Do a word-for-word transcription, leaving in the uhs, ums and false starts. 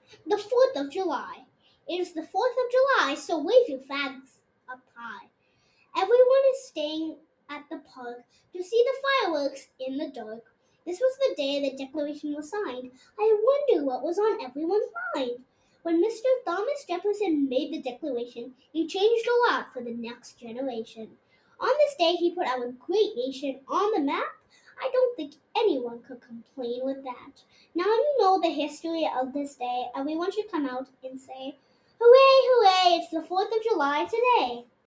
The fourth of July. It is the fourth of July, so wave your flags up high. Everyone is staying at the park to see the fireworks in the dark. This was the day the Declaration was signed. I wonder what was on everyone's mind. When Mister Thomas Jefferson made the Declaration, he changed a lot for the next generation. On this day, he put our great nation on the map. I don't think anyone could complain with that. Now you know the history of this day. Everyone should come out and say, "Hooray, hooray, it's the fourth of July today."